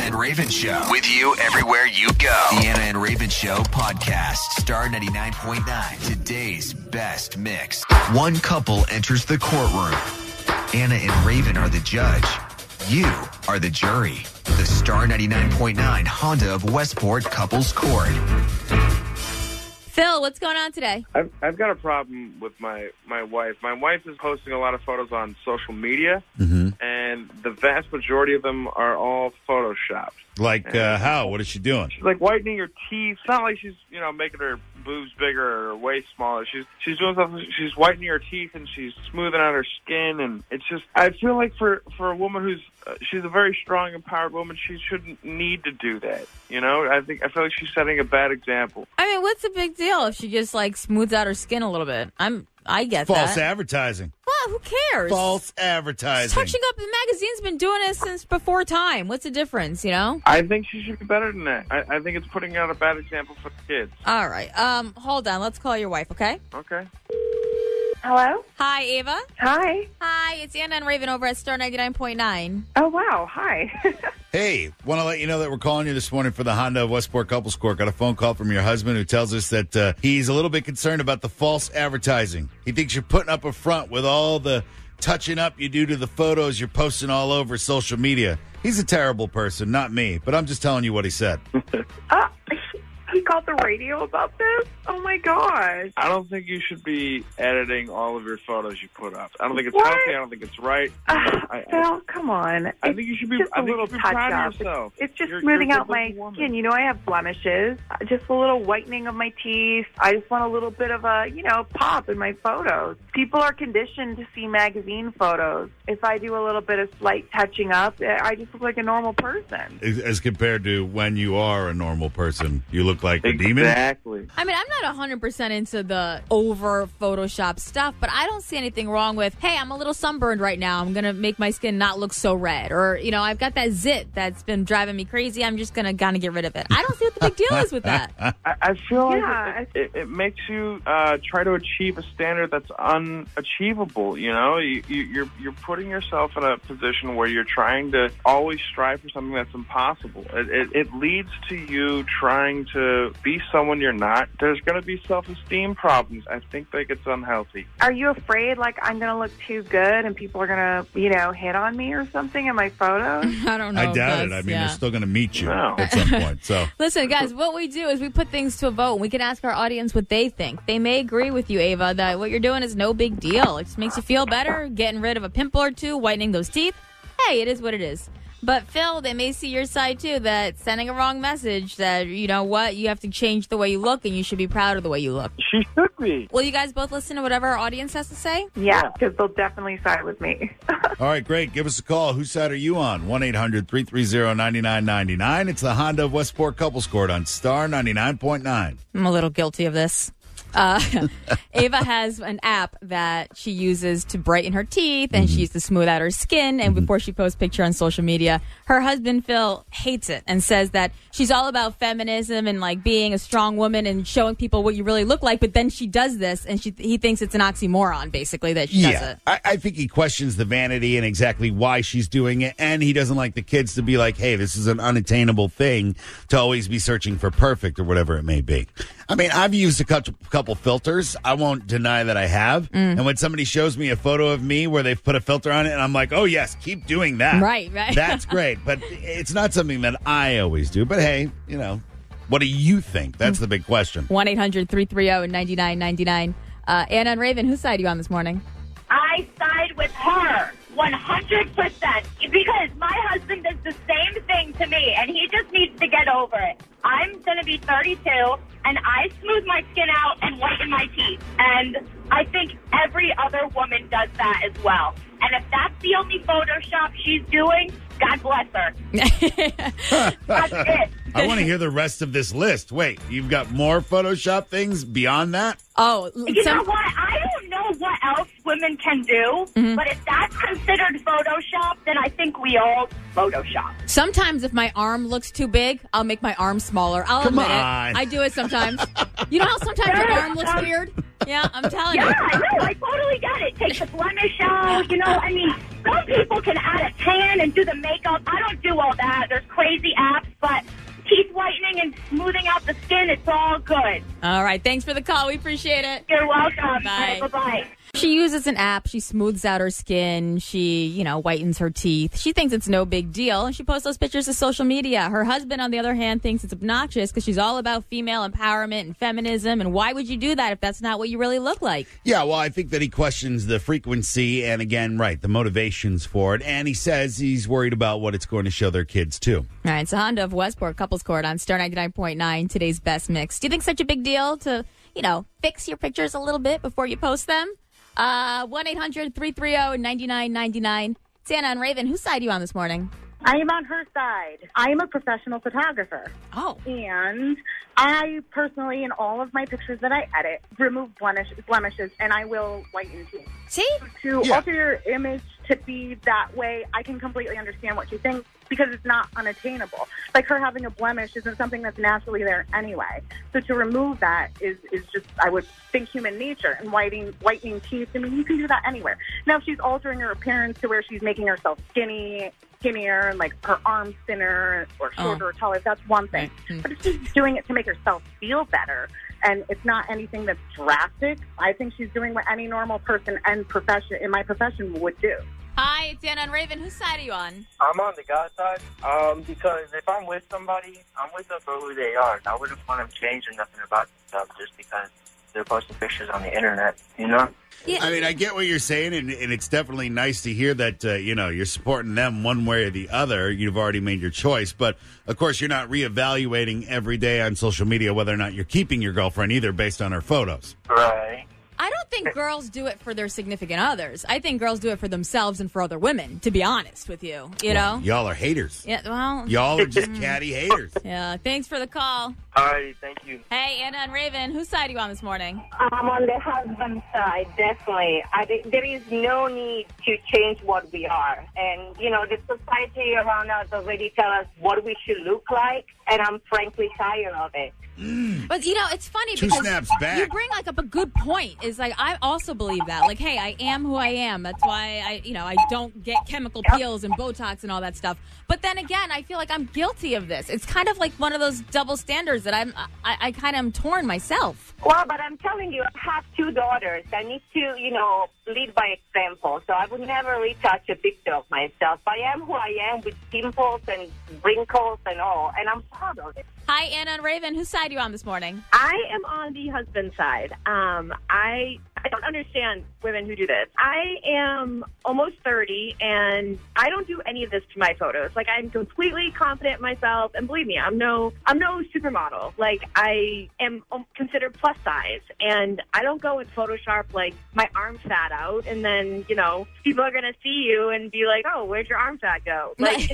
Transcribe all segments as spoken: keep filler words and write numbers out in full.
and Raven Show. With you everywhere you go. The Anna and Raven Show podcast. Star ninety-nine point nine. Today's best mix. One couple enters the courtroom. Anna and Raven are the judge. You are the jury. The Star ninety-nine point nine Honda of Westport Couples Court. Phil, what's going on today? I've, I've got a problem with my, my wife. My wife is posting a lot of photos on social media, mm-hmm. and the vast majority of them are all photoshopped. Like uh, how? What is she doing? She's like whitening her teeth. It's not like she's, you know, making her boobs bigger or her waist smaller. She's she's doing stuff. She's whitening her teeth and she's smoothing out her skin. And it's just, I feel like for, for a woman who's, uh, she's a very strong, empowered woman, she shouldn't need to do that. You know, I think, I feel like she's setting a bad example. I mean, what's the big deal if she just like smooths out her skin a little bit? I'm, I get False that. False advertising. Well, who cares? False advertising. Touching up, the magazine's been doing it since before time. What's the difference, you know? I think she should be better than that. I, I think it's putting out a bad example for the kids. All right. Um, hold on. Let's call your wife, okay? Okay. Hello? Hi, Ava. Hi. Hi, it's Anna and Raven over at Star ninety-nine point nine. Oh, wow. Hi. Hey, want to let you know that we're calling you this morning for the Honda of Westport Couples Court. Got a phone call from your husband who tells us that uh, he's a little bit concerned about the false advertising. He thinks you're putting up a front with all the touching up you do to the photos you're posting all over social media. He's a terrible person, not me, but I'm just telling you what he said. uh, he called the radio about this? Oh, my gosh. I don't think you should be editing all of your photos you put up. I don't think it's what? healthy. I don't think it's right. Uh, I, I, Phil, come on. I it's think you should be, just I a think little you should be touch proud up. of yourself. It's, it's just you're, smoothing you're out my skin. You know, I have blemishes. Uh, Just a little whitening of my teeth. I just want a little bit of a, you know, pop in my photos. People are conditioned to see magazine photos. If I do a little bit of slight touching up, I just look like a normal person. As compared to when you are a normal person, you look like a exactly. demon? Exactly. I mean, I'm not one hundred percent into the over Photoshop stuff, but I don't see anything wrong with, hey, I'm a little sunburned right now. I'm going to make my skin not look so red. Or, you know, I've got that zit that's been driving me crazy. I'm just going to kind of get rid of it. I don't see what the big deal is with that. I, I feel like Yeah. it, it, it makes you uh, try to achieve a standard that's unachievable. You know, you, you, you're you're putting yourself in a position where you're trying to always strive for something that's impossible. It, it, it leads to you trying to be someone you're not. There's going to be self-esteem problems. I think that gets unhealthy. Are you afraid, like, I'm going to look too good and people are going to, you know, hit on me or something in my photos? I don't know. I if doubt it. that's- I mean, yeah. they're still going to meet you No. at some point. So Listen, guys, what we do is we put things to a vote. We can ask our audience what they think. They may agree with you, Ava, that what you're doing is no big deal. It just makes you feel better, getting rid of a pimple or two, whitening those teeth. Hey, it is what it is. But, Phil, they may see your side, too, that sending a wrong message that, you know what, you have to change the way you look and you should be proud of the way you look. She should be. Will you guys both listen to whatever our audience has to say? Yeah, because they'll definitely side with me. all right, great. Give us a call. Whose side are you on? one eight hundred three three zero nine nine nine nine. It's the Honda of Westport Couples Court on Star ninety-nine point nine. I'm a little guilty of this. Uh, Ava has an app that she uses to brighten her teeth, and she uses to smooth out her skin. And before she posts picture on social media, her husband Phil hates it and says that she's all about feminism and like being a strong woman and showing people what you really look like. But then she does this, and she he thinks it's an oxymoron, basically, that she does Yeah, it. I, I think he questions the vanity and exactly why she's doing it, and he doesn't like the kids to be like, hey, this is an unattainable thing to always be searching for perfect or whatever it may be. I mean, I've used a couple, couple filters. I won't deny that I have. Mm. And when somebody shows me a photo of me where they've put a filter on it, and I'm like, oh, yes, keep doing that. Right, right. That's great. But it's not something that I always do. But, hey, you know, what do you think? That's the big question. one eight hundred three three zero nine nine nine nine. Uh, Anna and Raven, whose side are you on this morning? I side with her one hundred percent because my husband does the same thing to me, and he just needs to get over it. I'm going to be thirty-two, and I smooth my skin out and whiten my teeth. And I think every other woman does that as well. And if that's the only Photoshop she's doing, God bless her. That's it. I want to hear the rest of this list. Wait, you've got more Photoshop things beyond that? Oh, You some- know what? I don't know what else women can do, Mm-hmm. but if that's considered Photoshop, then I think we all Photoshop. Sometimes if my arm looks too big, I'll make my arm smaller. I'll Come admit on. it. I do it sometimes. You know how sometimes your arm looks weird? Yeah, I'm telling Yeah, you. I know. I totally get it. Take the blemish out. You know, I mean, some people can add a tan and do the makeup. I don't do all that. There's crazy apps, but teeth whitening and smoothing out the skin, it's all good. All right, thanks for the call. We appreciate it. You're welcome. Bye. Bye-bye. She uses an app. She smooths out her skin. She, you know, whitens her teeth. She thinks it's no big deal, and she posts those pictures to social media. Her husband, on the other hand, thinks it's obnoxious because she's all about female empowerment and feminism. And why would you do that if that's not what you really look like? Yeah, well, I think that he questions the frequency and, again, right, the motivations for it. And he says he's worried about what it's going to show their kids, too. All right, so Honda of Westport, Couples Court on Star ninety-nine point nine, today's best mix. Do you think such a big deal to, you know, fix your pictures a little bit before you post them? Uh, one eight hundred three three zero nine nine nine nine. Santa and Raven, whose side are you on this morning? I am on her side. I am a professional photographer. Oh. And I personally, in all of my pictures that I edit, remove blemish, blemishes, and I will whiten teeth. See? To Yeah. alter your image to be that way, I can completely understand what she thinks because it's not unattainable. Like her having a blemish isn't something that's naturally there anyway. So to remove that is, is just, I would think, human nature. And whitening, whitening teeth, I mean, you can do that anywhere. Now, if she's altering her appearance to where she's making herself skinny, skinnier, and like her arms thinner or shorter Oh. or taller, that's one thing. Right. But if she's doing it to make herself feel better, and it's not anything that's drastic, I think she's doing what any normal person and profession in my profession would do. Hi, it's Anna and Raven. Whose side are you on? I'm on the guy side um, because if I'm with somebody, I'm with them for who they are. I wouldn't want them changing nothing about themselves just because they're posting pictures on the internet, you know? Yeah. I mean, I get what you're saying, and, and it's definitely nice to hear that, uh, you know, you're supporting them one way or the other. You've already made your choice. But, of course, you're not reevaluating every day on social media whether or not you're keeping your girlfriend either based on her photos. Right. I don't think girls do it for their significant others. I think girls do it for themselves and for other women, to be honest with you. You know? Y'all are haters. Yeah, well, Y'all are just catty haters. yeah. Thank for the call. All right, thank you. Hey, Anna and Raven, whose side are you on this morning? I'm on the husband side, definitely. I think there is no need to change what we are. And, you know, the society around us already tell us what we should look like, and I'm frankly tired of it. But, you know, it's funny Two because snaps back. you bring, like, up a good point. Is like, I also believe that. Like, hey, I am who I am. That's why, I, you know, I don't get chemical peels and Botox and all that stuff. But then again, I feel like I'm guilty of this. It's kind of like one of those double standards that I'm, I, I kind of am torn myself. Well, but I'm telling you, I have two daughters. I need to, you know, lead by example. So I would never retouch a picture of myself. I am who I am with pimples and wrinkles and all, and I'm proud of it. Hi, Anna and Raven. Whose side are you on this morning? I am on the husband side. Um, I I don't understand women who do this. I am almost thirty, and I don't do any of this to my photos. Like, I'm completely confident in myself, and believe me, I'm no I'm no supermodel. Like, I am considered plus size, and I don't go in Photoshop like my arm fat out, and then, you know, people are gonna see you and be like, "Oh, where'd your arm fat go?" Like,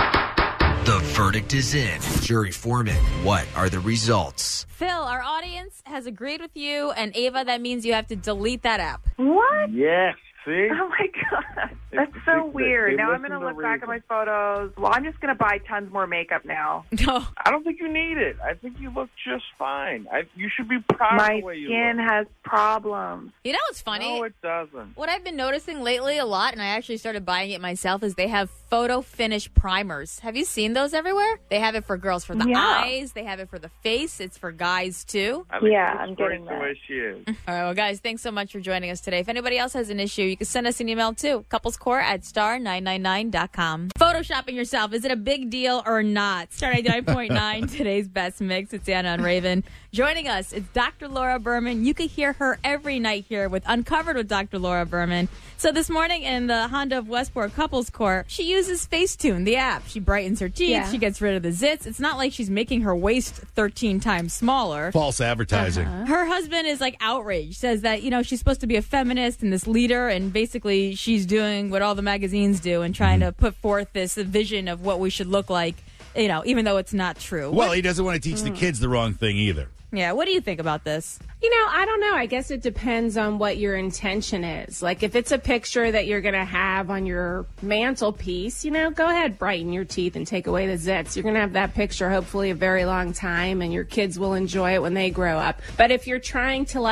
The verdict is in. Jury foreman, what are the results? Phil, our audience has agreed with you, and Ava, that means you have to delete that app. What? Yes. See? Oh my god, that's They- so they- weird. they Now I'm listen gonna to look back at reason. my photos. Well, I'm just gonna buy tons more makeup now. No. I don't think you need it. I think you look just fine. I, you should be proud My of the way you skin look. has problems. You know what's funny? No, it doesn't. What I've been noticing lately a lot, and I actually started buying it myself, is they have photo finish primers. Have you seen those everywhere? They have it for girls for the Yeah. eyes. They have it for the face. It's for guys, too. I think Yeah, she looks I'm great getting the that. way she is. All right, well, guys, thanks so much for joining us today. If anybody else has an issue, you can send us an email, too. Couplescore at star nine nine nine dot com. Photoshopping yourself, is it a big deal or not? Star ninety-nine point nine, today's best mix. It's Anna and Raven. Joining us, it's Doctor Laura Berman. You can hear her every night here with Uncovered with Doctor Laura Berman. So this morning in the Honda of Westport Couples Court, she uses Facetune, the app. She brightens her teeth. Yeah. She gets rid of the zits. It's not like she's making her waist thirteen times smaller. False advertising. Her husband is like outraged, says that, you know, she's supposed to be a feminist and this leader, and basically she's doing what all the magazines do and trying to put forth this vision of what we should look like, you know, even though it's not true. Well, What- he doesn't want to teach the kids the wrong thing either. yeah, what do you think about this? You know, I don't know. I guess it depends on what your intention is. Like, if it's a picture that you're going to have on your mantelpiece, you know, go ahead, brighten your teeth and take away the zits. You're going to have that picture hopefully a very long time, and your kids will enjoy it when they grow up. But if you're trying to, like,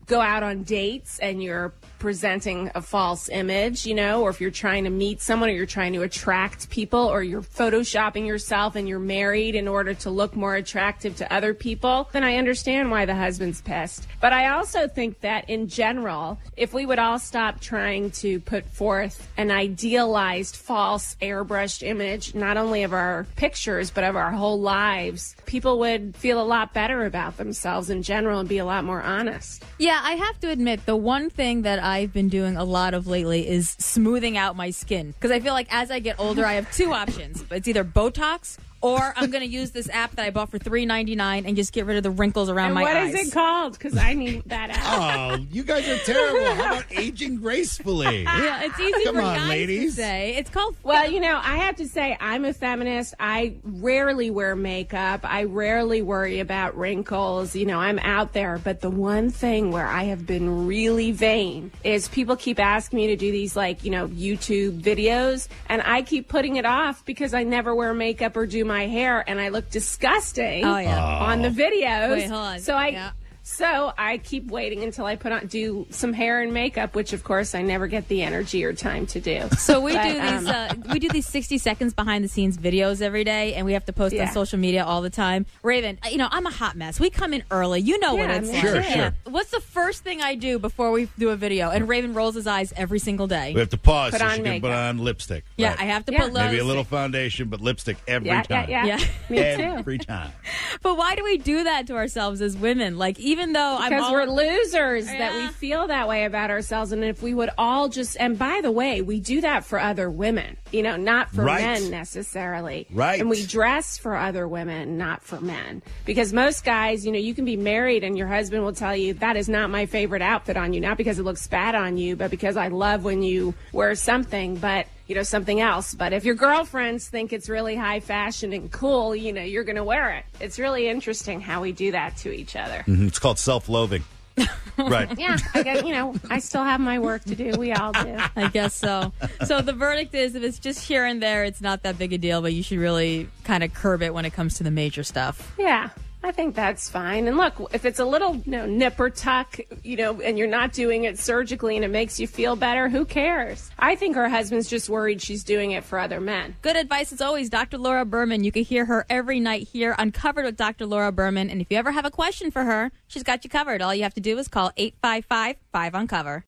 go out on dates and you're presenting a false image, you know, or if you're trying to meet someone or you're trying to attract people or you're photoshopping yourself and you're married in order to look more attractive to other people, then I understand why the husband's pissed. But I also think that in general, if we would all stop trying to put forth an idealized, false, airbrushed image, not only of our pictures, but of our whole lives, people would feel a lot better about themselves in general and be a lot more honest. Yeah, I have to admit, the one thing that I've been doing a lot of lately is smoothing out my skin. Because I feel like as I get older, I have two options. It's either Botox or I'm going to use this app that I bought for three ninety-nine and just get rid of the wrinkles around and my what eyes. What is it called? Because I need that app. Oh, you guys are terrible. How about aging gracefully? Yeah, it's easy Come for on, guys ladies. to say. It's called... Well, you know, I have to say I'm a feminist. I rarely wear makeup. I rarely worry about wrinkles. You know, I'm out there. But the one thing where I have been really vain is people keep asking me to do these, like, you know, YouTube videos. And I keep putting it off because I never wear makeup or do my hair. And I look disgusting oh, yeah. on the videos. Wait, hold on. So I... Yeah. So I keep waiting until I put on do some hair and makeup, which of course I never get the energy or time to do. So we But, do these um, uh, we do these sixty seconds behind the scenes videos every day, and we have to post Yeah. on social media all the time. Raven, you know I'm a hot mess. We come in early. You know what Yeah, it's me like. Sure, too. sure. What's the first thing I do before we do a video? And Raven rolls his eyes every single day. We have to pause Put so on she can put makeup. on lipstick. Yeah, Right. I have to Yeah. put Maybe a lows. little foundation, but lipstick every yeah, time. yeah, yeah, Yeah. Me too. Every time. But why do we do that to ourselves as women? Like, even though I'm Because all, we're losers that Yeah. we feel that way about ourselves. And if we would all just, and by the way, we do that for other women, you know, not for Right. men necessarily. Right. And we dress for other women, not for men. Because most guys, you know, you can be married and your husband will tell you, that is not my favorite outfit on you. Not because it looks bad on you, but because I love when you wear something, but you know, something else. But if your girlfriends think it's really high fashion and cool, you know, you're going to wear it. It's really interesting how we do that to each other. Mhm. It's called self-loathing. Right. Yeah, I guess, you know, I still have my work to do. We all do. I guess so. So the verdict is, if it's just here and there, it's not that big a deal, but you should really kind of curb it when it comes to the major stuff. Yeah, I think that's fine. And look, if it's a little, you know, nip or tuck, you know, and you're not doing it surgically and it makes you feel better, who cares? I think her husband's just worried she's doing it for other men. Good advice as always, Doctor Laura Berman. You can hear her every night here, Uncovered with Doctor Laura Berman. And if you ever have a question for her, she's got you covered. All you have to do is call eight five five, five uncover.